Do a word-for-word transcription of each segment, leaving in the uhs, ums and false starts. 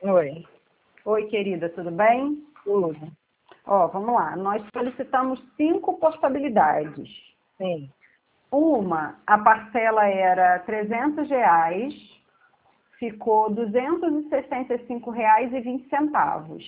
Oi. Oi, querida, tudo bem? Tudo. Ó, vamos lá. Nós solicitamos cinco portabilidades. Sim. Uma, a parcela era trezentos reais, ficou duzentos e sessenta e cinco reais e vinte centavos.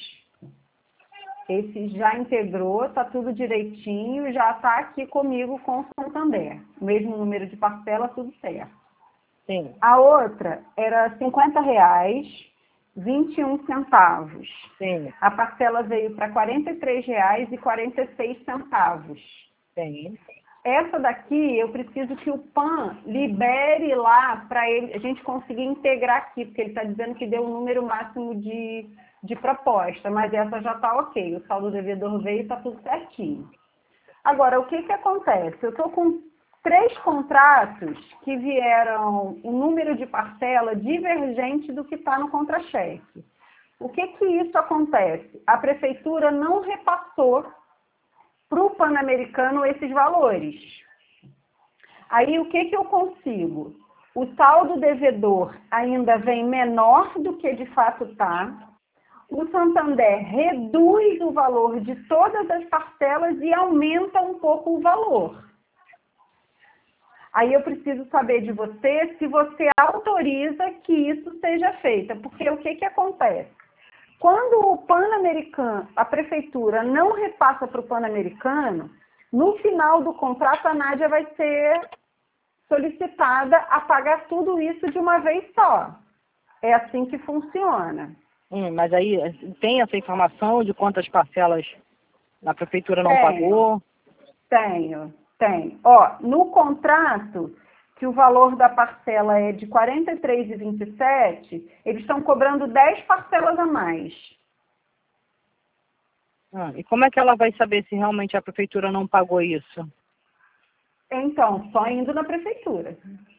Esse já integrou, tá tudo direitinho, já tá aqui comigo com o Santander. Mesmo número de parcela, tudo certo. Sim. A outra era cinquenta reais, vinte e um centavos. Sim. A parcela veio para quarenta e três reais e quarenta e seis centavos. Sim. Essa daqui eu preciso que o P A N libere lá para ele, a gente conseguir integrar aqui, porque ele está dizendo que deu o número máximo de, de proposta, mas essa já está ok, o saldo devedor veio e está tudo certinho. Agora, o que que acontece? Eu estou com três contratos que vieram um número de parcela divergente do que está no contra-cheque. O que que isso acontece? A prefeitura não repassou para o Pan-Americano esses valores. Aí o que que eu consigo? O saldo devedor ainda vem menor do que de fato está. O Santander reduz o valor de todas as parcelas e aumenta um pouco o valor. Aí eu preciso saber de você se você autoriza que isso seja feito. Porque o que que acontece? Quando o Pan-Americano, a prefeitura não repassa para o Pan-Americano, no final do contrato a Nádia vai ser solicitada a pagar tudo isso de uma vez só. É assim que funciona. Hum, mas aí tem essa informação de quantas parcelas a prefeitura não Tenho, pagou? tenho, tenho. Ó, no contrato, que o valor da parcela é de quarenta e três reais e vinte e sete centavos, eles estão cobrando dez parcelas a mais. Ah, e como é que ela vai saber se realmente a prefeitura não pagou isso? Então, só indo na prefeitura.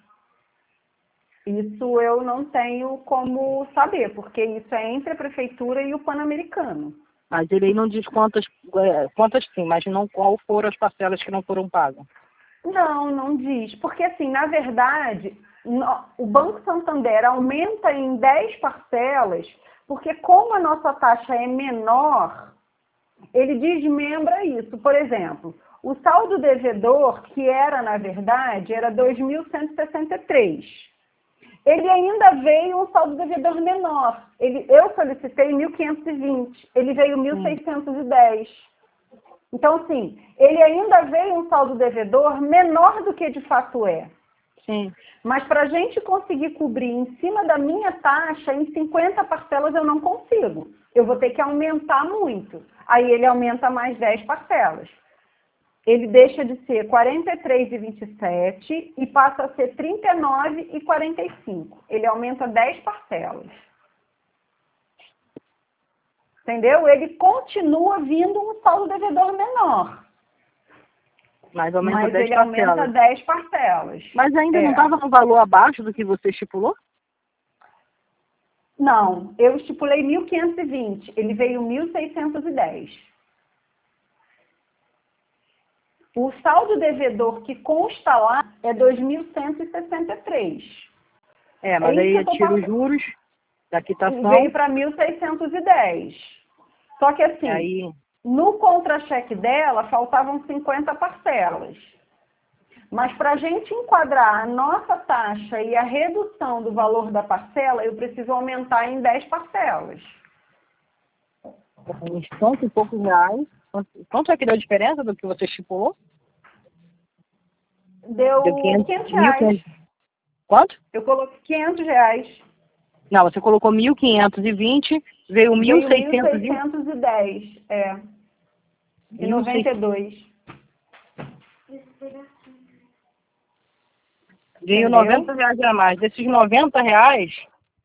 Isso eu não tenho como saber, porque isso é entre a prefeitura e o Pan-Americano. Mas ele aí não diz quantas, é, quantas sim, mas não qual foram as parcelas que não foram pagas. Não, não diz. Porque, assim, na verdade, no- o Banco Santander aumenta em dez parcelas, porque como a nossa taxa é menor, ele desmembra isso. Por exemplo, o saldo devedor, que era, na verdade, era dois mil cento e sessenta e três. Ele ainda veio um saldo devedor menor. Ele, eu solicitei mil quinhentos e vinte, ele veio mil seiscentos e dez. Então, assim, ele ainda veio um saldo devedor menor do que de fato é. Sim. Mas para a gente conseguir cobrir em cima da minha taxa, em cinquenta parcelas eu não consigo. Eu vou ter que aumentar muito. Aí ele aumenta mais dez parcelas. Ele deixa de ser quarenta e três reais e vinte e sete centavos e passa a ser trinta e nove reais e quarenta e cinco centavos. Ele aumenta dez parcelas. Entendeu? Ele continua vindo um saldo devedor menor. Mais ou menos Mas dez ele aumenta parcelas. dez parcelas. Mas ainda É. não estava no valor abaixo do que você estipulou? Não, eu estipulei mil quinhentos e vinte, ele veio mil seiscentos e dez. O saldo devedor que consta lá é dois mil cento e sessenta e três. É, mas É isso aí que eu eu tô tiro os passando. juros da quitação. Veio para mil seiscentos e dez. Só que assim, Aí, no contra-cheque dela faltavam cinquenta parcelas. Mas para a gente enquadrar a nossa taxa e a redução do valor da parcela, eu preciso aumentar em dez parcelas. uns cento e poucos reais. Quanto quanto é que deu a diferença do que você estipulou? Deu Deu quinhentos, quinhentos mil e reais. quinhentos. Quanto? Eu coloquei quinhentos reais. Não, você colocou mil quinhentos e vinte, veio mil Veio seiscentos e mil seiscentos e dez. É. E mil e noventa e seiscentos. dois. Veio Entendeu? noventa reais a mais. Desses noventa reais,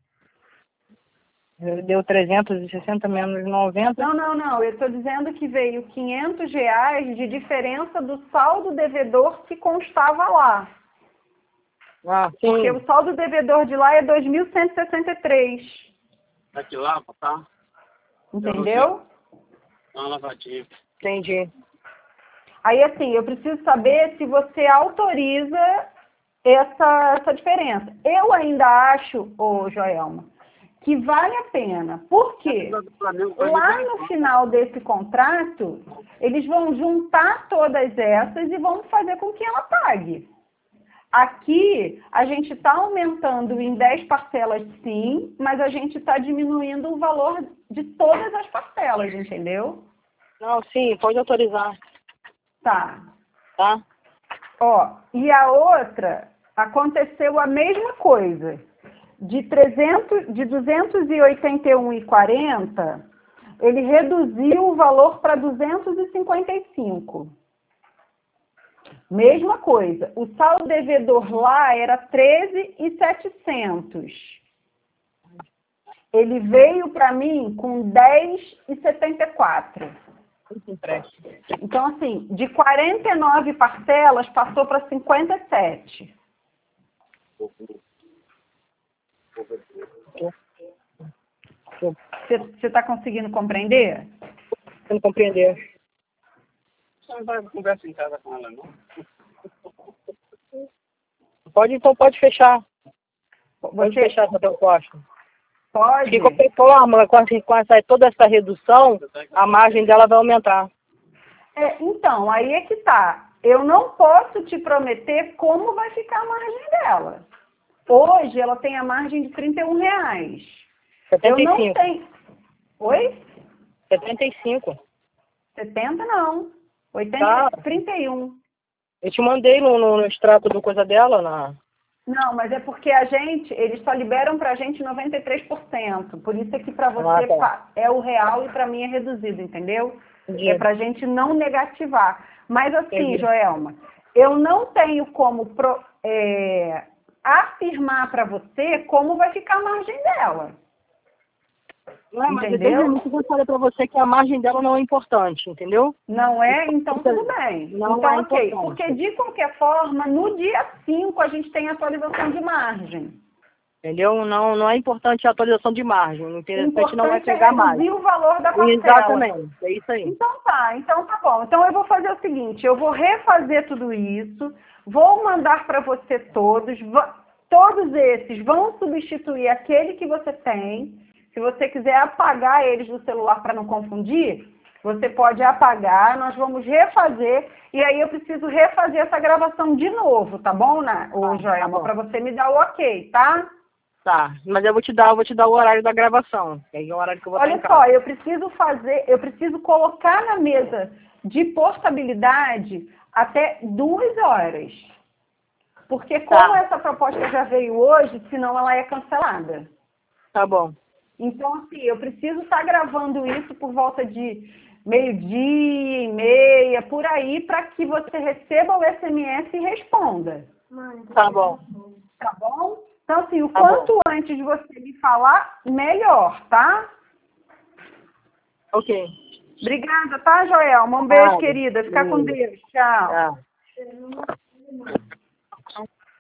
deu trezentos e sessenta menos noventa. Não, não, não. Eu estou dizendo que veio quinhentos reais de diferença do saldo devedor que constava lá. Ah, Porque sim. o saldo devedor de lá é dois mil cento e sessenta e três. Daqui lá, tá? Entendeu? Dá uma lavadinha. Entendi. Aí, assim, eu preciso saber se você autoriza essa, essa diferença. Eu ainda acho, ô Joelma, que vale a pena. Por quê? Lá no final desse contrato, eles vão juntar todas essas e vão fazer com que ela pague. Aqui, a gente está aumentando em dez parcelas, sim, mas a gente está diminuindo o valor de todas as parcelas, entendeu? Não, sim, pode autorizar. Tá. Tá? Ó, e a outra, aconteceu a mesma coisa. De, trezentos, de duzentos e oitenta e um reais e quarenta centavos, ele reduziu o valor para duzentos e cinquenta e cinco reais. Mesma coisa, o saldo devedor lá era treze mil e setecentos. Ele veio para mim com dez reais e setenta e quatro. Então, assim, de quarenta e nove parcelas, passou para cinquenta e sete. Você está conseguindo compreender? Conseguindo compreender. Você não vai conversar em casa com ela, não? Pode, então pode fechar. Pode Você fechar essa proposta. pode? De qualquer forma, com, essa, com essa, toda essa redução, a margem dela vai aumentar. É, então, aí é que tá. Eu não posso te prometer como vai ficar a margem dela. Hoje ela tem a margem de trinta e um reais. setenta e cinco. Eu não tenho. Oi? setenta e cinco. setenta não. oitenta, Tá. trinta e um. Eu te mandei no, no, no extrato do coisa dela, na... Não, mas é porque a gente, eles só liberam pra gente noventa e três por cento. Por isso é que pra você Ah, tá. pa- é o real e pra mim é reduzido, entendeu? Entendi. É pra gente não negativar. Mas assim, Entendi. Joelma, eu não tenho como pro- é, afirmar pra você como vai ficar a margem dela. Não, mas Entendeu? desde o início eu falei pra você que a margem dela não é importante, entendeu? Não é? Então tudo bem. Não então, é ok. importante. Porque de qualquer forma, no dia cinco a gente tem atualização de margem. Entendeu? Não, não é importante a atualização de margem. O O interessante não vai importante é pegar mais. reduzir o valor da parcela. Exatamente, é isso aí. Então tá, então tá bom. Então eu vou fazer o seguinte, eu vou refazer tudo isso, vou mandar para você todos, va- todos esses vão substituir aquele que você tem. Se você quiser apagar eles do celular para não confundir, você pode apagar, nós vamos refazer, e aí eu preciso refazer essa gravação de novo, tá bom, né, ô Tá, Joelma? tá bom. Para você me dar o ok, tá? Tá, mas eu vou te dar, eu vou te dar o horário da gravação. Que aí é o horário que eu vou estar Olha em só, casa. eu preciso fazer, eu preciso colocar na mesa de portabilidade até duas horas. Porque como Tá. essa proposta já veio hoje, senão ela é cancelada. Tá bom. Então, assim, eu preciso estar gravando isso por volta de meio-dia e meia, por aí, para que você receba o S M S e responda. Tá bom. Tá bom? Então, assim, o Tá quanto bom. antes você me falar, melhor, tá? Ok. Obrigada, tá, Joelma? Um beijo, Nada. querida. Fica com Beijo. Deus. Tchau. Tá.